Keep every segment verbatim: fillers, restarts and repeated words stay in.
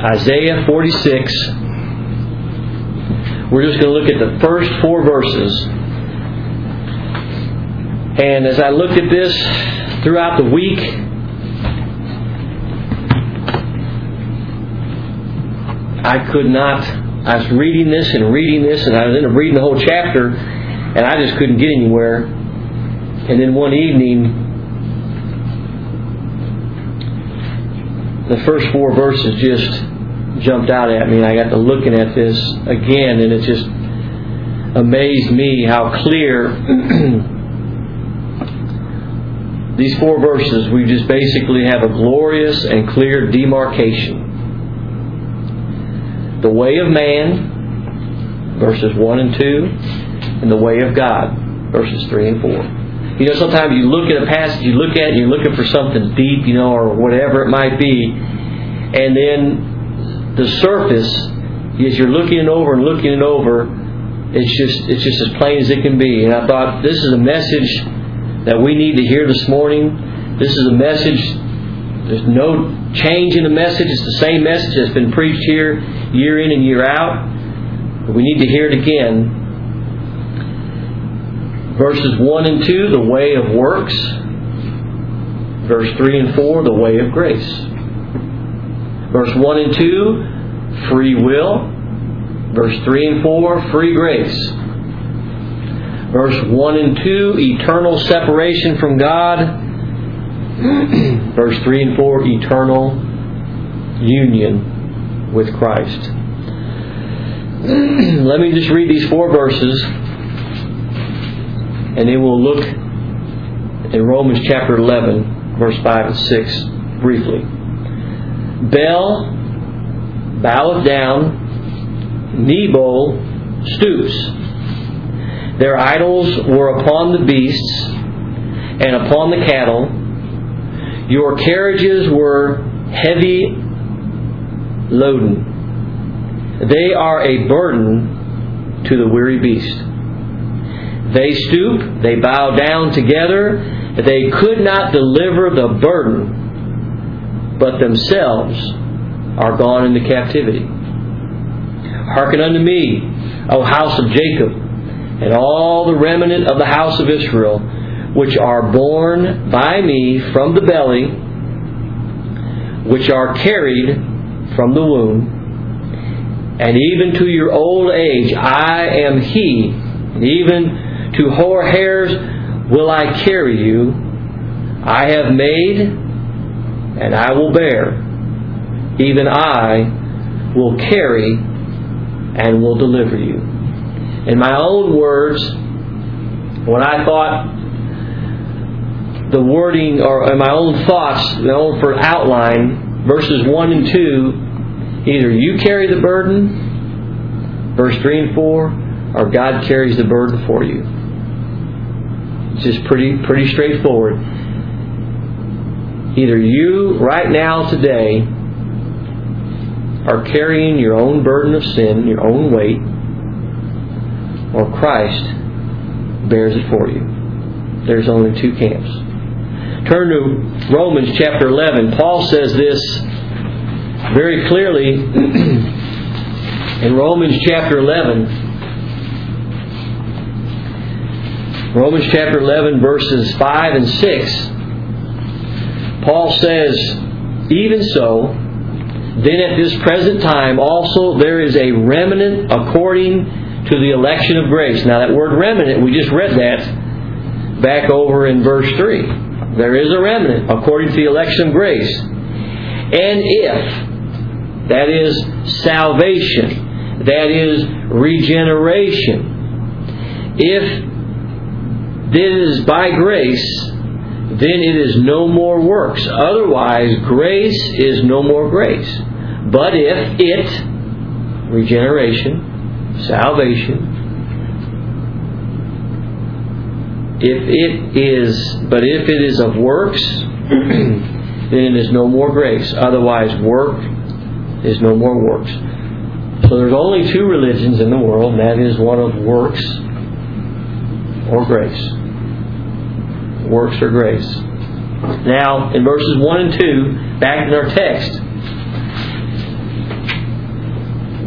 Isaiah forty-six. We're just going to look at the first four verses. And as I looked at this throughout the week, I could not, I was reading this and reading this, and I was ended up reading the whole chapter, and I just couldn't get anywhere. And then one evening, the first four verses just jumped out at me. I got to looking at this again, and it just amazed me how clear these four verses, we just basically have a glorious and clear demarcation. The way of man, verses one and two, and the way of God, verses three and four. You know, sometimes you look at a passage, you look at it, and you're looking for something deep, you know, or whatever it might be, and then the surface, as you're looking it over and looking it over, it's just it's just as plain as it can be. And I thought, this is a message that we need to hear this morning. This is a message, there's no change in the message. It's the same message that's been preached here year in and year out. But we need to hear it again. Verses one and two, the way of works. Verse three and four, the way of grace. Verse one and two, free will. Verse three and four, free grace. Verse one and two, eternal separation from God. Verse three and four, eternal union with Christ. Let me just read these four verses, and then we'll look in Romans chapter eleven, verse five and six, briefly. Bel boweth down, Nebo stoops. Their idols were upon the beasts and upon the cattle. Your carriages were heavy loaden. They are a burden to the weary beast. They stoop, they bow down together. They could not deliver the burden, but themselves are gone into captivity. Hearken unto me, O house of Jacob, and all the remnant of the house of Israel, which are born by me from the belly, which are carried from the womb, and even to your old age I am He, and even to hoar hairs will I carry you. I have made, and I will bear. Even I will carry and will deliver you. In my own words, when I thought the wording, or in my own thoughts, my own for outline, verses one and two, either you carry the burden, verse three and four, or God carries the burden for you. It's just pretty, pretty straightforward. Either you, right now, today, are carrying your own burden of sin, your own weight, or Christ bears it for you. There's only two camps. Turn to Romans chapter eleven. Paul says this very clearly in Romans chapter eleven. Romans chapter eleven, verses five and six. Paul says, even so, then at this present time also there is a remnant according to the election of grace. Now that word remnant, we just read that back over in verse three. There is a remnant according to the election of grace. And if, that is salvation, that is regeneration, if it is by grace, then it is no more works. Otherwise, grace is no more grace. But if it, regeneration, salvation, if it is, but if it is of works, then it is no more grace. Otherwise, work is no more works. So there's only two religions in the world, and that is one of works or grace. Works or grace. Now, in verses one and two, back in our text,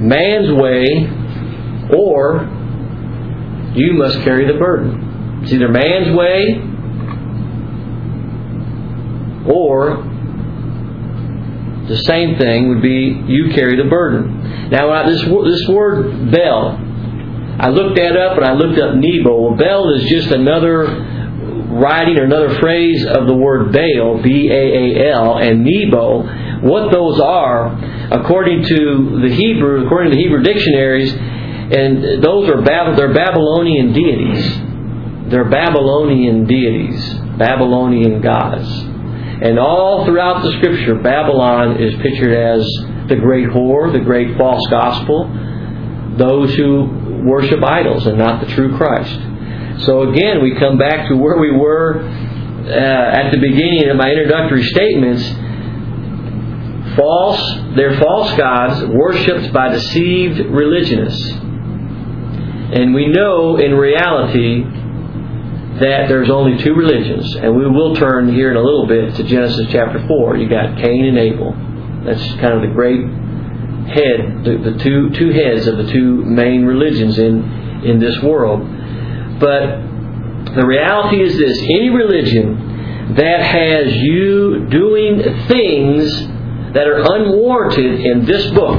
man's way, or you must carry the burden. It's either man's way, or the same thing would be you carry the burden. Now, this this word Bel, I looked that up and I looked up Nebo. Well, Bel is just another writing or another phrase of the word Baal, B A A L, and Nebo. What those are, according to the Hebrew, according to the Hebrew dictionaries, and those are Bab- they're Babylonian deities. They're Babylonian deities, Babylonian gods. And all throughout the Scripture, Babylon is pictured as the great whore, the great false gospel, those who worship idols and not the true Christ. So again, we come back to where we were uh, at the beginning of my introductory statements. False, they're false gods worshipped by deceived religionists. And we know in reality that there's only two religions. And we will turn here in a little bit to Genesis chapter four. You got Cain and Abel. That's kind of the great head, the, the two two heads of the two main religions in, in this world. But the reality is this: any religion that has you doing things that are unwarranted in this book,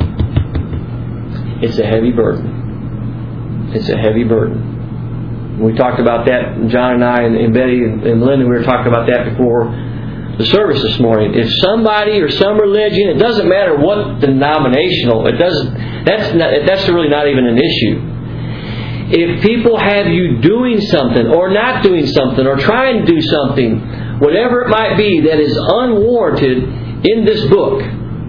it's a heavy burden. It's a heavy burden. We talked about that, John and I and, and Betty and, and Linda, we were talking about that before the service this morning. If somebody or some religion, it doesn't matter what denominational, it doesn't. That's not, that's really not even an issue. If people have you doing something or not doing something or trying to do something, whatever it might be that is unwarranted in this book,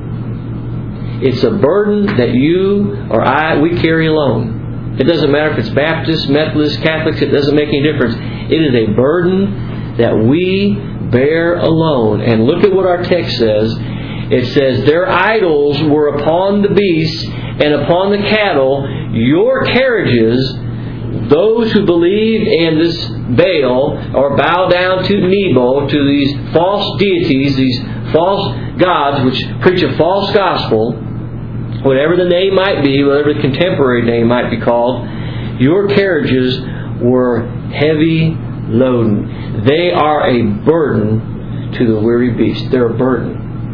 it's a burden that you or I, we carry alone. It doesn't matter if it's Baptist, Methodist, Catholics, it doesn't make any difference. It is a burden that we bear alone. And look at what our text says. It says, their idols were upon the beasts and upon the cattle, your carriages. Those who believe in this Baal or bow down to Nebo, to these false deities, these false gods which preach a false gospel, whatever the name might be, whatever the contemporary name might be called, your carriages were heavy loading. They are a burden to the weary beast. They're a burden.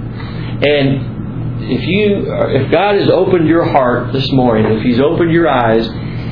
And if you, if God has opened your heart this morning, if He's opened your eyes,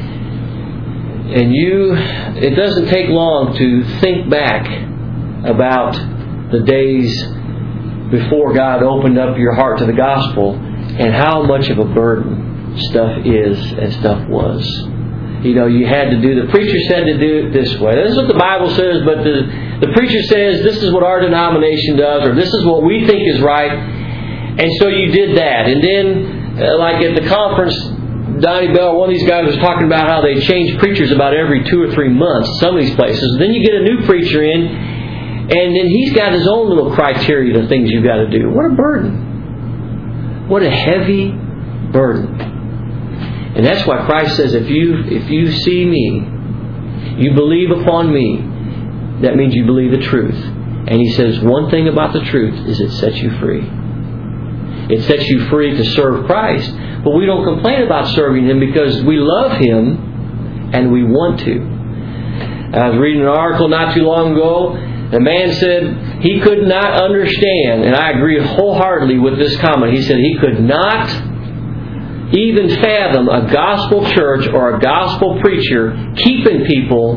and you, it doesn't take long to think back about the days before God opened up your heart to the gospel and how much of a burden stuff is and stuff was. You know, you had to do, the preacher said to do it this way. This is what the Bible says, but the, the preacher says this is what our denomination does, or this is what we think is right. And so you did that. And then, uh, like at the conference, Donnie Bell, one of these guys was talking about how they change preachers about every two or three months, some of these places. Then you get a new preacher in, and then he's got his own little criteria of things you've got to do. What a burden. What a heavy burden. And that's why Christ says, if you if you see me, you believe upon me, that means you believe the truth. And He says one thing about the truth is it sets you free. It sets you free to serve Christ. But we don't complain about serving Him because we love Him and we want to. I was reading an article not too long ago. The man said he could not understand, and I agree wholeheartedly with this comment. He said he could not even fathom a gospel church or a gospel preacher keeping people,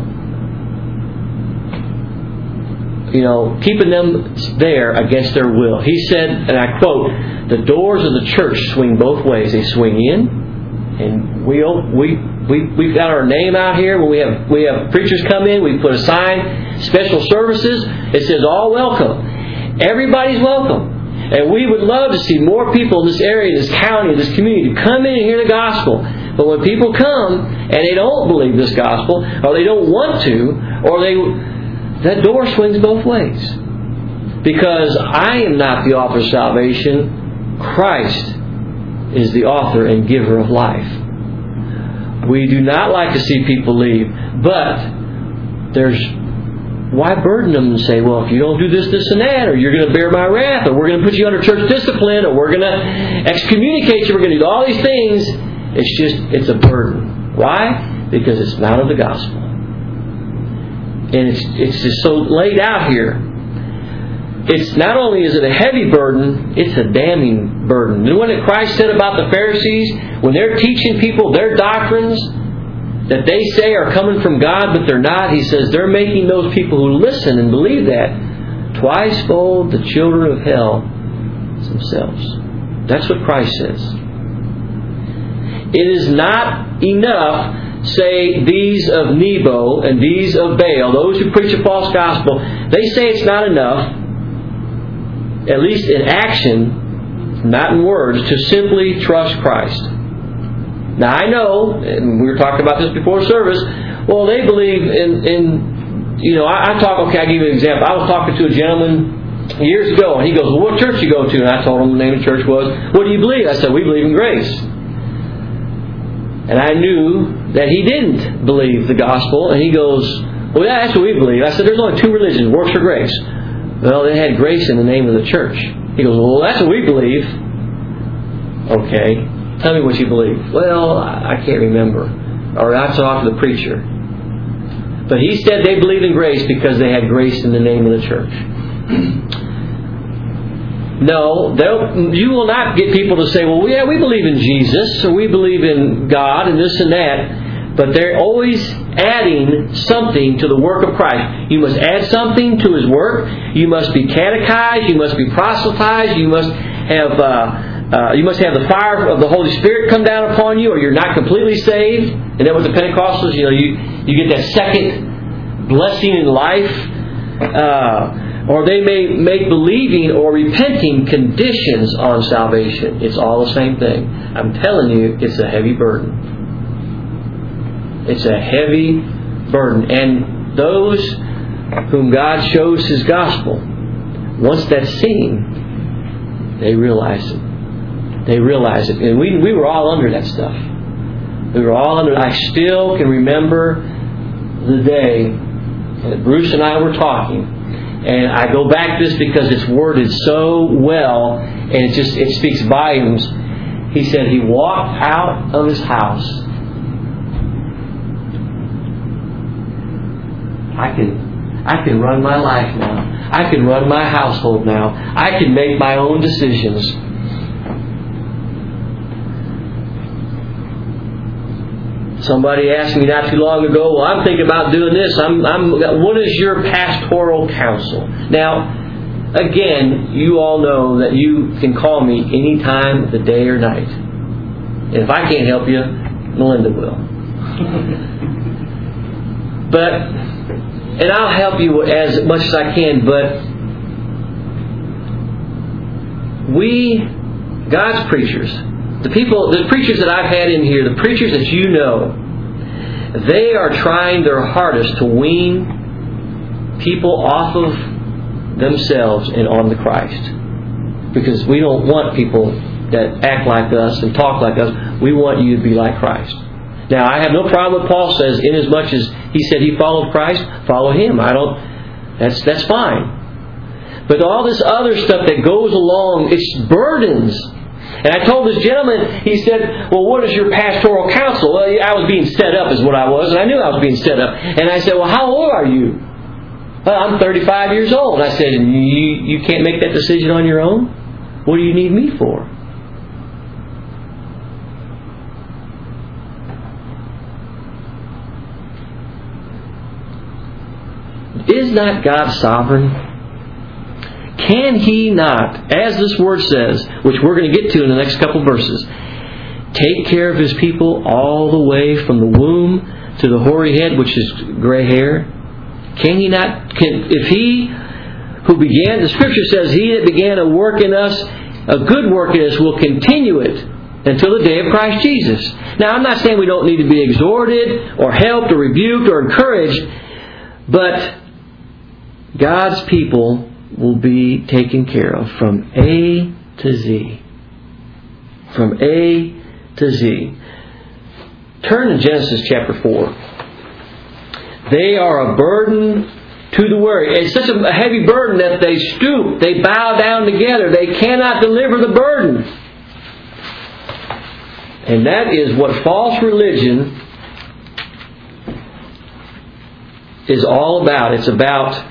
you know, keeping them there against their will. He said, and I quote, the doors of the church swing both ways. They swing in, and we we we we've got our name out here. When we have we have preachers come in, we put a sign, special services. It says all welcome. Everybody's welcome, and we would love to see more people in this area, this county, this community come in and hear the gospel. But when people come and they don't believe this gospel, or they don't want to, or they that door swings both ways, because I am not the author of salvation. Christ is the author and giver of life. We do not like to see people leave, but there's why burden them and say, well, if you don't do this, this, and that, or you're going to bear my wrath, or we're going to put you under church discipline, or we're going to excommunicate you, we're going to do all these things. It's just, it's a burden. Why? Because it's not of the gospel. And it's, it's just so laid out here. It's not only is it a heavy burden, it's a damning burden. And what Christ said about the Pharisees, when they're teaching people their doctrines that they say are coming from God, but they're not, He says they're making those people who listen and believe that twice fold the children of hell themselves. That's what Christ says. It is not enough, say, these of Nebo and these of Baal, those who preach a false gospel, they say it's not enough, at least in action, not in words, to simply trust Christ. Now I know, and we were talking about this before service, well, they believe in, in you know, I, I talk, okay, I'll give you an example. I was talking to a gentleman years ago, and he goes, well, what church do you go to? And I told him the name of the church was, what do you believe? I said, we believe in grace. And I knew that he didn't believe the gospel, and he goes, well, yeah, that's what we believe. I said, there's only two religions, works or grace. Well, they had grace in the name of the church. He goes, well, that's what we believe. Okay. Tell me what you believe. Well, I can't remember. Or I talked to the preacher. But he said they believed in grace because they had grace in the name of the church. No, you will not get people to say, well, yeah, we believe in Jesus, or we believe in God, and this and that. But they're always adding something to the work of Christ. You must add something to His work. You must be catechized. You must be proselytized. You must have... Uh, Uh, you must have the fire of the Holy Spirit come down upon you, or you're not completely saved. And then with the Pentecostals, you know, you, you get that second blessing in life. Uh, or they may make believing or repenting conditions on salvation. It's all the same thing. I'm telling you, it's a heavy burden. It's a heavy burden. And those whom God shows His gospel, once that's seen, they realize it. They realize it. And we we were all under that stuff. We were all under I still can remember the day that Bruce and I were talking. And I go back to this because it's worded so well, and it just it speaks volumes. He said he walked out of his house. I can I can run my life now. I can run my household now. I can make my own decisions. Somebody asked me not too long ago, well, I'm thinking about doing this. I'm, I'm, what is your pastoral counsel? Now, again, you all know that you can call me any time of the day or night. And if I can't help you, Melinda will. But, and I'll help you as much as I can, but we, God's preachers, The people, the preachers that I've had in here, the preachers that you know, they are trying their hardest to wean people off of themselves and on to Christ. Because we don't want people that act like us and talk like us. We want you to be like Christ. Now, I have no problem with Paul says, in as much as he said he followed Christ, follow him. I don't, that's, that's fine. But all this other stuff that goes along, it's burdens. And I told this gentleman, he said, well, what is your pastoral counsel? Well, I was being set up is what I was, and I knew I was being set up. And I said, well, how old are you? Well, I'm thirty-five years old. And I said, you, you can't make that decision on your own? What do you need me for? Is not God sovereign? Can He not, as this word says, which we're going to get to in the next couple verses, take care of His people all the way from the womb to the hoary head, which is gray hair? Can He not? Can, if He who began, the Scripture says, He that began a work in us, a good work in us, will continue it until the day of Christ Jesus. Now, I'm not saying we don't need to be exhorted or helped or rebuked or encouraged, but God's people will be taken care of from A to Z. From A to Z. Turn to Genesis chapter four. They are a burden to the Word. It's such a heavy burden that they stoop, they bow down together. They cannot deliver the burden. And that is what false religion is all about. It's about...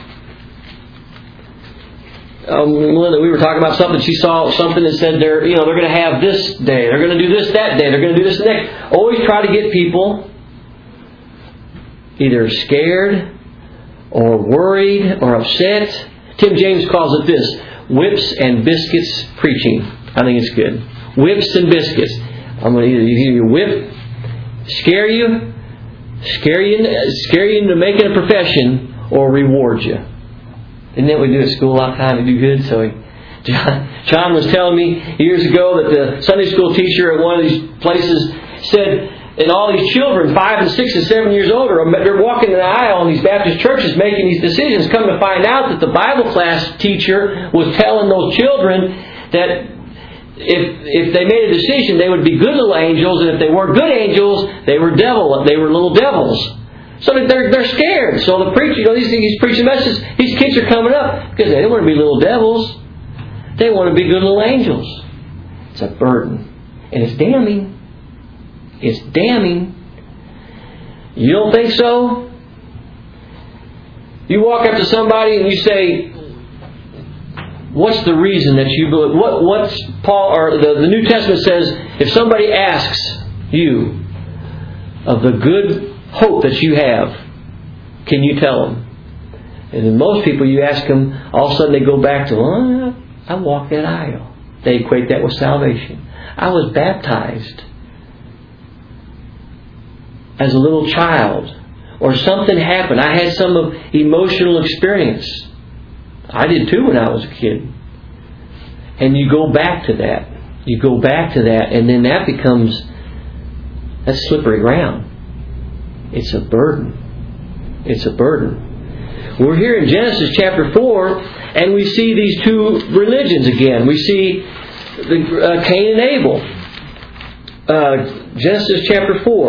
Um, we were talking about something. She saw something that said they're, you know, they're going to have this day, they're going to do this that day, they're going to do this next. Always try to get people either scared or worried or upset. Tim James calls it this: whips and biscuits preaching. I think it's good. Whips and biscuits. I'm going to either either whip, scare you, scare you, scare you into making a profession, or reward you. Isn't that what we do at school a lot of time to do good? So he, John, John was telling me years ago that the Sunday school teacher at one of these places said, and all these children, five and six and seven years old, are they're walking the aisle in these Baptist churches making these decisions, come to find out that the Bible class teacher was telling those children that if if they made a decision, they would be good little angels, and if they weren't good angels, they were devil, they were little devils. So they're they're scared. So the preacher, you know, these he's preaching messages. These kids are coming up because they don't want to be little devils. They want to be good little angels. It's a burden, and it's damning. It's damning. You don't think so? You walk up to somebody and you say, "What's the reason that you believe?" What what's Paul or the, the New Testament says? If somebody asks you of the good hope that you have, can you tell them? And then most people, you ask them, all of a sudden they go back to, well, I walked that aisle. They equate that with salvation. I was baptized as a little child, or something happened. I had some emotional experience. I did too when I was a kid. And you go back to that. You go back to that, and then that becomes, that's slippery ground. It's a burden. It's a burden. We're here in Genesis chapter four, and we see these two religions again. We see the, uh, Cain and Abel. Uh, Genesis chapter four.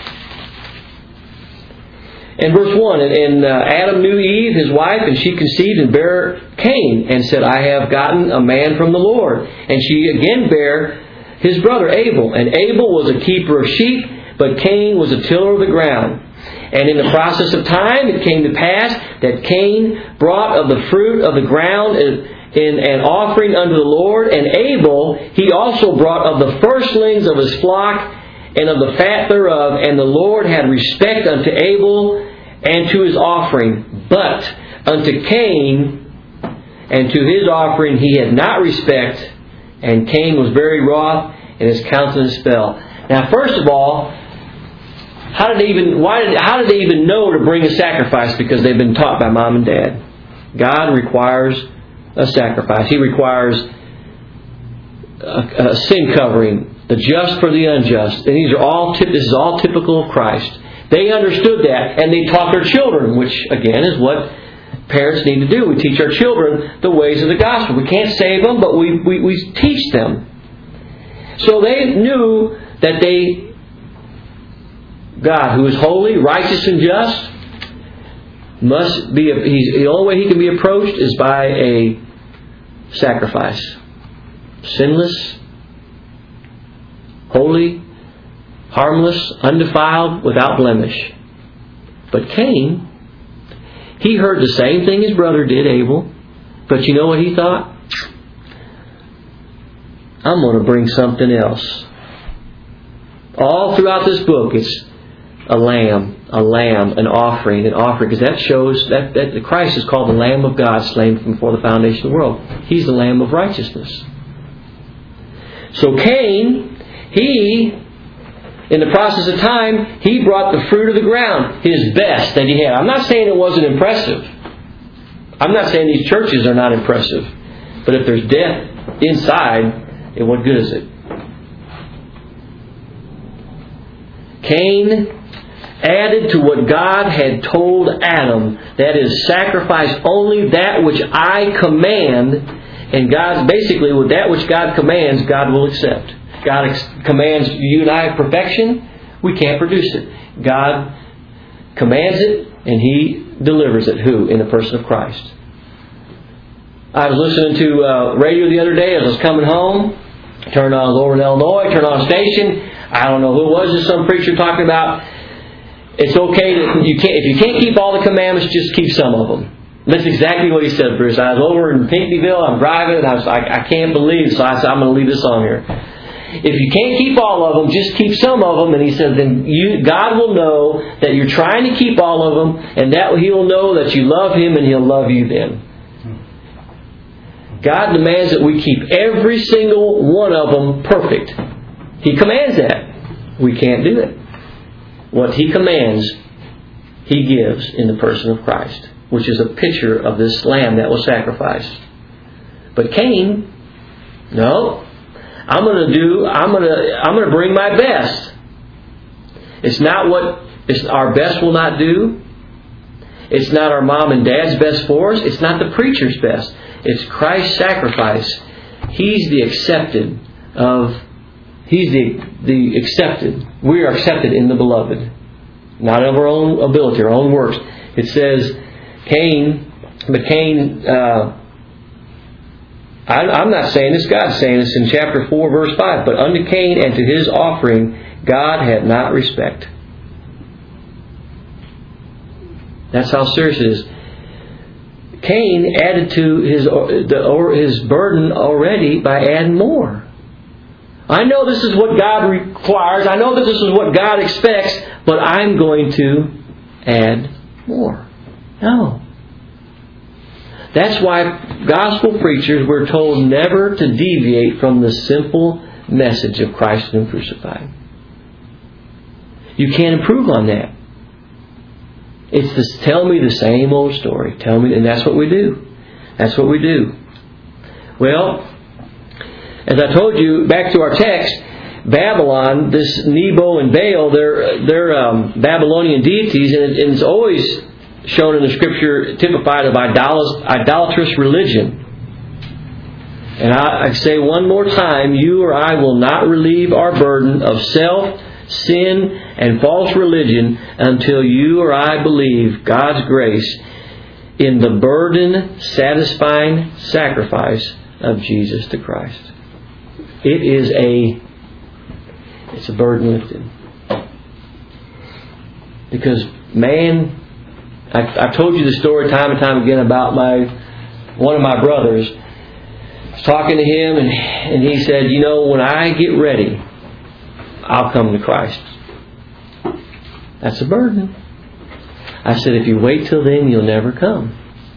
And verse one, and, and uh, Adam knew Eve, his wife, and she conceived and bare Cain, and said, I have gotten a man from the Lord. And she again bare his brother Abel. And Abel was a keeper of sheep, but Cain was a tiller of the ground. And in the process of time it came to pass that Cain brought of the fruit of the ground in, in an offering unto the Lord, and Abel he also brought of the firstlings of his flock and of the fat thereof, and the Lord had respect unto Abel and to his offering, but unto Cain and to his offering he had not respect, and Cain was very wroth, and his countenance fell. Now, first of all, how did they even why did how did they even know to bring a sacrifice? Because they've been taught by mom and dad. God requires a sacrifice. He requires a, a sin covering, the just for the unjust. And these are all tip, this is all typical of Christ. They understood that, and they taught their children, which again is what parents need to do. We teach our children the ways of the gospel. We can't save them, but we, we, we teach them. So they knew that they God, who is holy, righteous, and just, must be. He's, the only way He can be approached is by a sacrifice. Sinless, holy, harmless, undefiled, without blemish. But Cain, he heard the same thing his brother did, Abel. But you know what he thought? I'm going to bring something else. All throughout this book, it's a lamb, a lamb, an offering, an offering, because that shows that, that the Christ is called the Lamb of God, slain from before the foundation of the world. He's the Lamb of righteousness. So Cain, he, in the process of time, he brought the fruit of the ground, his best that he had. I'm not saying it wasn't impressive. I'm not saying these churches are not impressive. But if there's death inside, then what good is it? Cain added to what God had told Adam, that is, sacrifice only that which I command. And God, basically, with that which God commands, God will accept. God ex- commands you and I perfection. We can't produce it. God commands it, And He delivers it. Who? In the person of Christ. I was listening to uh, radio the other day as I was coming home. Turned on over in Illinois, turned on a station. I don't know who it was, just some preacher talking about it's okay that you can't, if you can't keep all the commandments, just keep some of them. That's exactly what he said, Bruce. I was over in Pinckneyville, I'm driving, and I was like, I can't believe it, so I said, I'm going to leave this on here. If you can't keep all of them, just keep some of them. And he said, then you, God will know that you're trying to keep all of them, and that He will know that you love Him, and He'll love you then. God demands that we keep every single one of them perfect. He commands that. We can't do it. What He commands, He gives in the person of Christ, which is a picture of this lamb that was sacrificed. But Cain, no, I'm going to do. I'm going to. I'm going to bring my best. It's not what it's, our best will not do. It's not our mom and dad's best for us. It's not the preacher's best. It's Christ's sacrifice. He's the accepted of. He's the the accepted. We are accepted in the beloved, not of our own ability, our own works. It says, Cain, but Cain. Uh, I, I'm not saying this. God's saying this in chapter four, verse five. But unto Cain and to his offering, God had not respect. That's how serious it is. Cain added to his the, or his burden already by adding more. I know this is what God requires. I know that this is what God expects, but I'm going to add more. No. That's why gospel preachers were told never to deviate from the simple message of Christ and Him crucified. You can't improve on that. It's this, tell me the same old story. Tell me, and that's what we do. That's what we do. Well, as I told you, back to our text, Babylon, this Nebo and Baal, they're, they're um, Babylonian deities, and, it, and it's always shown in the Scripture typified of idol- idolatrous religion. And I, I say one more time, you or I will not relieve our burden of self, sin, and false religion until you or I believe God's grace in the burden-satisfying sacrifice of Jesus the Christ. It is a it's a burden lifted. Because man, I, I've told you the story time and time again about my one of my brothers. I was talking to him, and, and he said, you know, when I get ready, I'll come to Christ. That's a burden. I said, if you wait till then, you'll never come.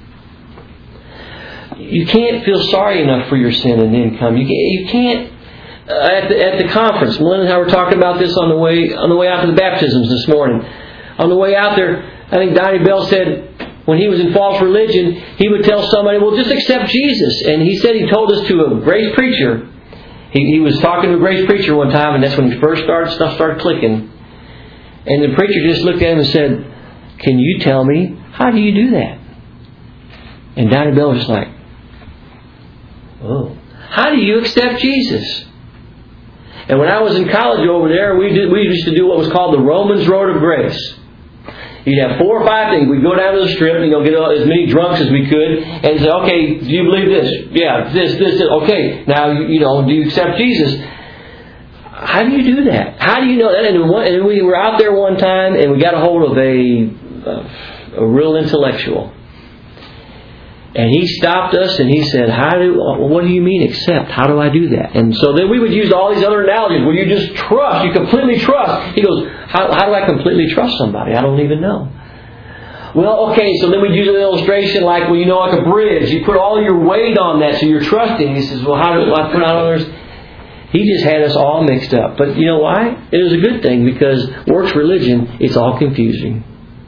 You can't feel sorry enough for your sin and then come. You can't. You can't uh, at the at the conference, Melinda and I were talking about this on the way on the way out to the baptisms this morning. On the way out there, I think Donnie Bell said when he was in false religion, he would tell somebody, "Well, just accept Jesus." And he said he told this to a grace preacher. He, he was talking to a grace preacher one time, and that's when he first started stuff started clicking. And the preacher just looked at him and said, "Can you tell me, how do you do that?" And Donnie Bell was just like, "Oh, how do you accept Jesus?" And when I was in college over there, we did, we used to do what was called the Romans Road of Grace. You'd have four or five things. We'd go down to the strip and you know, get as many drunks as we could and say, "Okay, do you believe this? Yeah, this, this, this. Okay, now, you know, do you accept Jesus?" How do you do that? How do you know that? And, one, and we were out there one time and we got a hold of a, a, a real intellectual. And he stopped us and he said, "How do? What do you mean accept? How do I do that?" And so then we would use all these other analogies where you just trust, you completely trust. He goes, how, how do I completely trust somebody? I don't even know. Well, okay, so then we'd use an illustration like, well, you know, like a bridge. You put all your weight on that, so you're trusting. He says, well, how do I put on others? He just had us all mixed up. But you know why? It was a good thing because works religion, it's all confusing.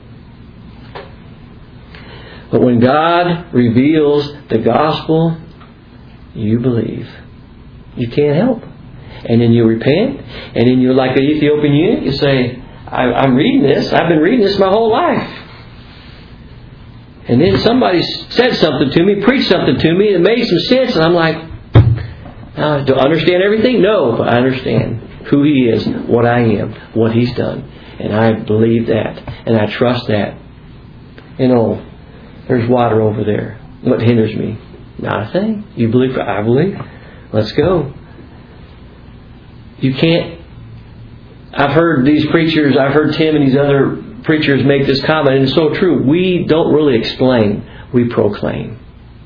But when God reveals the gospel, you believe. You can't help. And then you repent. And then you're like the Ethiopian eunuch. You say, I, I'm reading this. I've been reading this my whole life. And then somebody said something to me, preached something to me, and it made some sense. And I'm like, uh, do I understand everything? No, but I understand who He is, what I am, what He's done. And I believe that. And I trust that. And oh, there's water over there. What hinders me? Not a thing. You believe? I believe. Let's go. You can't. I've heard these preachers, I've heard Tim and these other preachers make this comment, and it's so true. We don't really explain, we proclaim.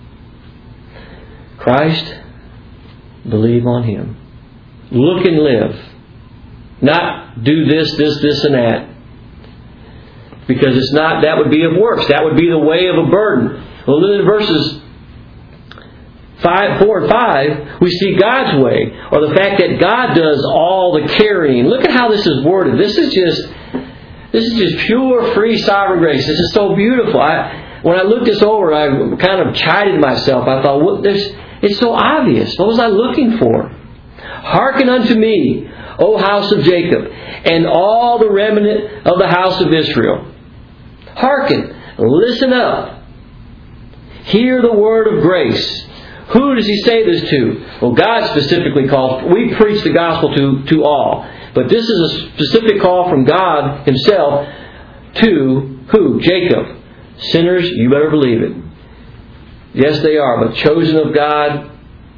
Christ, believe on Him. Look and live. Not do this, this, this, and that. Because it's not, that would be of works. That would be the way of a burden. Well, then in verses Five, four and five, we see God's way, or the fact that God does all the carrying. Look at how this is worded. This is just, this is just pure, free, sovereign grace. This is so beautiful. I, when I looked this over, I kind of chided myself. I thought, well, this, it's so obvious. What was I looking for? Hearken unto me, O house of Jacob, and all the remnant of the house of Israel. Hearken, listen up. Hear the word of grace. Who does He say this to? Well, God specifically calls. We preach the gospel to, to all. But this is a specific call from God Himself to who? Jacob. Sinners, you better believe it. Yes, they are, but chosen of God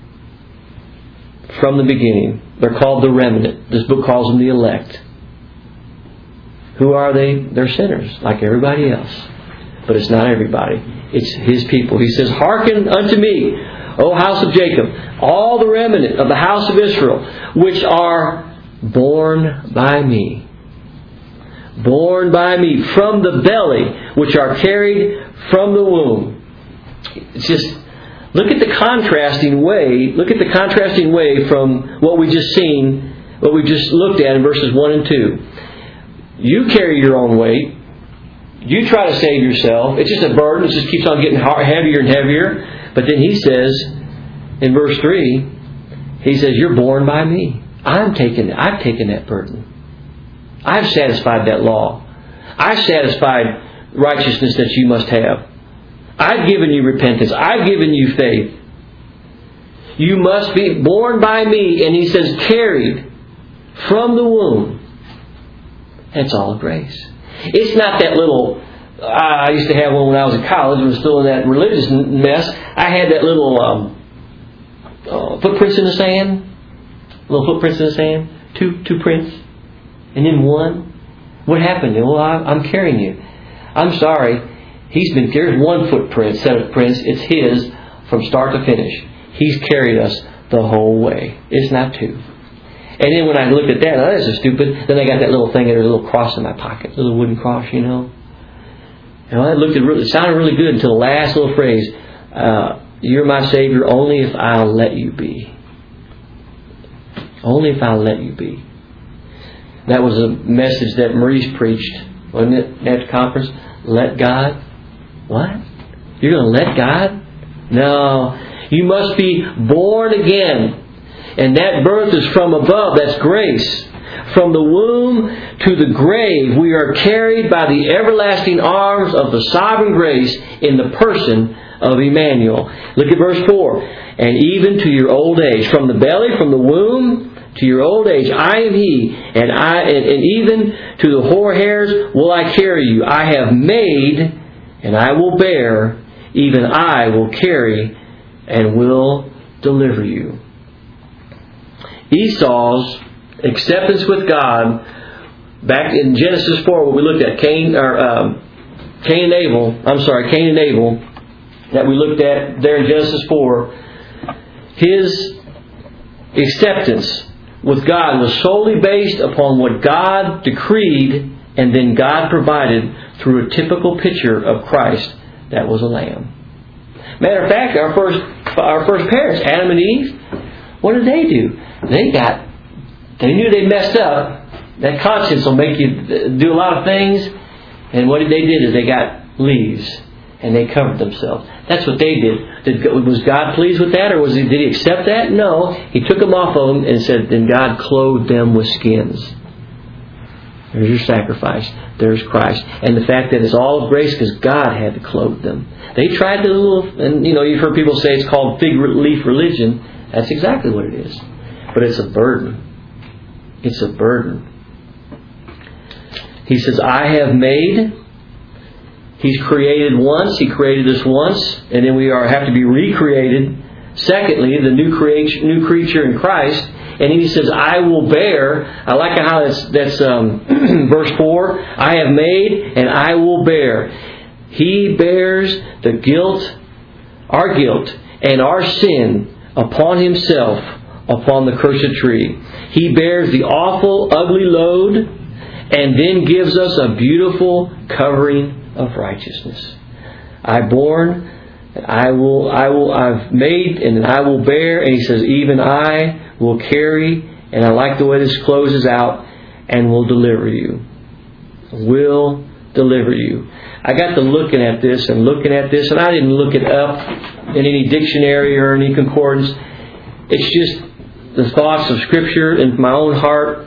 from the beginning. They're called the remnant. This book calls them the elect. Who are they? They're sinners, like everybody else. But it's not everybody. It's His people. He says, hearken unto me, O house of Jacob, all the remnant of the house of Israel, which are born by me. Born by me from the belly, which are carried from the womb. It's just, look at the contrasting way, look at the contrasting way from what we just seen, what we just looked at in verses one and two. You carry your own weight. You try to save yourself. It's just a burden. It just keeps on getting heavier and heavier. But then He says, in verse three, He says, you're born by me. I'm taking, I've taken that burden. I've satisfied that law. I've satisfied righteousness that you must have. I've given you repentance. I've given you faith. You must be born by me. And He says, carried from the womb. That's all grace. It's not that little... I used to have one when I was in college. I was still in that religious mess. I had that little um, uh, footprints in the sand. Little footprints in the sand. Two two prints. And then one. What happened? Well, I, I'm carrying you. I'm sorry. He's been, there's one footprint, set of prints. It's His from start to finish. He's carried us the whole way. It's not two. And then when I looked at that, oh, that's so stupid. Then I got that little thing, there's a little cross in my pocket. A little wooden cross, you know. And I looked at it, it sounded really good until the last little phrase. Uh, you're my Savior only if I'll let you be. Only if I'll let you be. That was a message that Maurice preached, wasn't it, at the conference? Let God. What? You're going to let God? No. You must be born again. And that birth is from above. That's grace. From the womb to the grave, we are carried by the everlasting arms of the sovereign grace in the person of Emmanuel. Look at verse four. And even to your old age, from the belly, from the womb to your old age, I am He, and I, and, and even to the hoar hairs will I carry you. I have made, and I will bear, even I will carry, and will deliver you. Esau's acceptance with God, back in Genesis four, what we looked at, Cain or um, Cain and Abel. I'm sorry, Cain and Abel, that we looked at there in Genesis four. His acceptance with God was solely based upon what God decreed, and then God provided through a typical picture of Christ that was a lamb. Matter of fact, our first our first parents, Adam and Eve, what did they do? They got, they knew they messed up. That conscience will make you do a lot of things. And what they did is they got leaves and they covered themselves. That's what they did. did was God pleased with that, or was he, did He accept that? No. He took them off of them and said, then God clothed them with skins. There's your sacrifice. There's Christ. And the fact that it's all of grace because God had to clothe them. They tried to little, and you know, you've heard people say it's called fig leaf religion. That's exactly what it is. But it's a burden. It's a burden. He says, I have made, He's created once. He created us once, and then we are have to be recreated. Secondly, the new creation, new creature in Christ. And He says, "I will bear." I like how that's, that's um, verse four. "I have made, and I will bear." He bears the guilt, our guilt, and our sin upon Himself upon the cursed tree. He bears the awful, ugly load, and then gives us a beautiful covering of righteousness. "I born, and I will, I will, I've made, and I will bear." And He says, "Even I will carry," and I like the way this closes out, "and will deliver you." Will deliver you. I got to looking at this and looking at this, and I didn't look it up in any dictionary or any concordance. It's just the thoughts of Scripture in my own heart.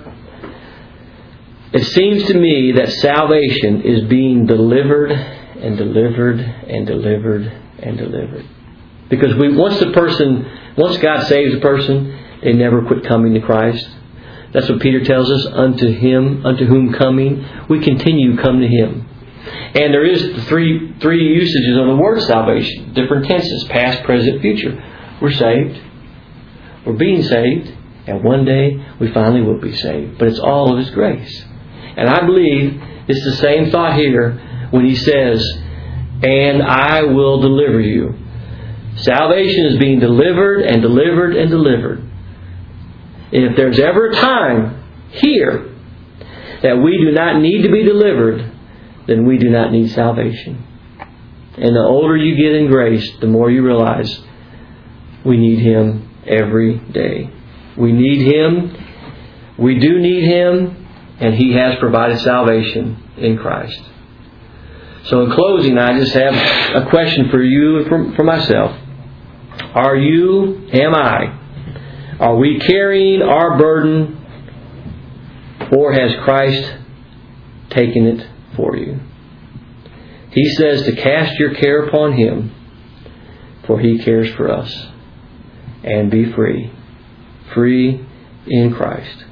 It seems to me that salvation is being delivered and delivered and delivered and delivered. Because we once the person, once God saves a person, they never quit coming to Christ. That's what Peter tells us. Unto Him, unto whom coming, we continue come to Him. And there is three three usages of the word salvation. Different tenses. Past, present, future. We're saved. We're being saved. And one day we finally will be saved. But it's all of His grace. And I believe it's the same thought here when He says, "And I will deliver you." Salvation is being delivered and delivered and delivered. And if there's ever a time here that we do not need to be delivered, then we do not need salvation. And the older you get in grace, the more you realize we need Him every day. We need Him. We do need Him. And He has provided salvation in Christ. So in closing, I just have a question for you and for, for myself. Are you, am I, are we carrying our burden, or has Christ taken it for you? He says to cast your care upon Him, for He cares for us. And be free. Free in Christ.